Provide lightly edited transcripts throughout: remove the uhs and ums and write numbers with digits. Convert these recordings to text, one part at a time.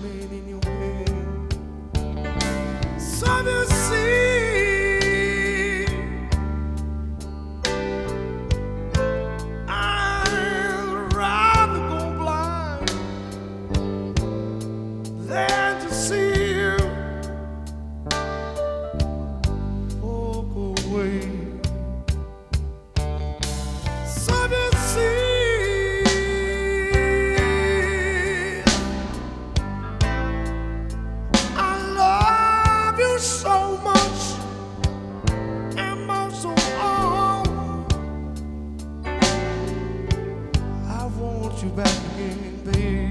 made in your hand. So you see, I'd rather go blind than to see you walk away. So you see, I love you so much, and most of all, I want you back again, baby.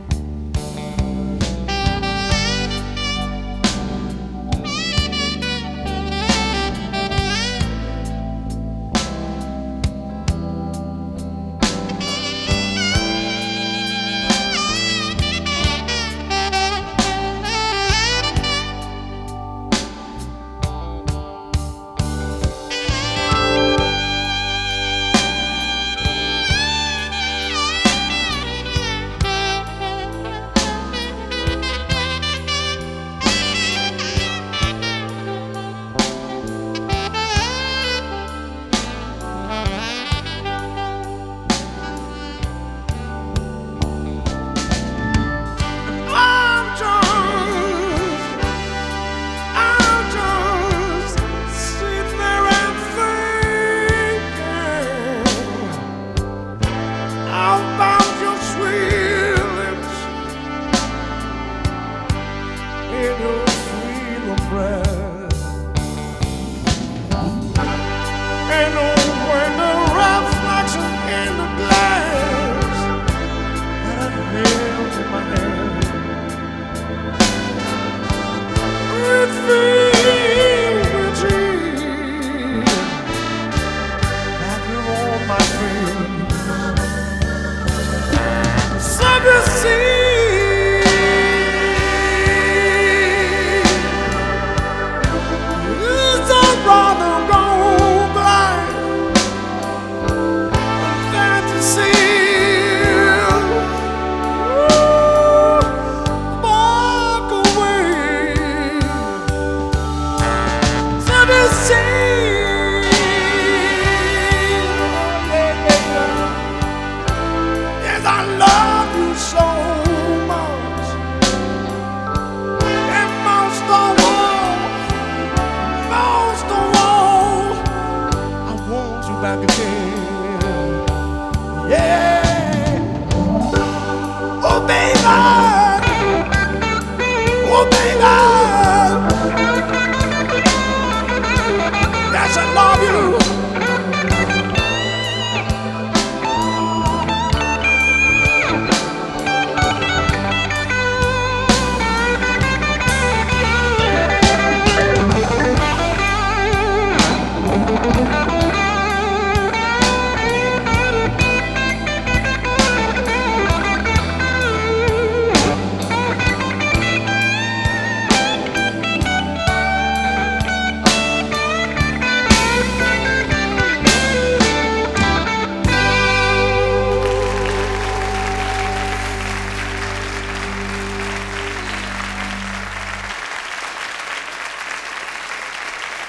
I'm just sitting there and thinking about your sweet lips and your sweet breath.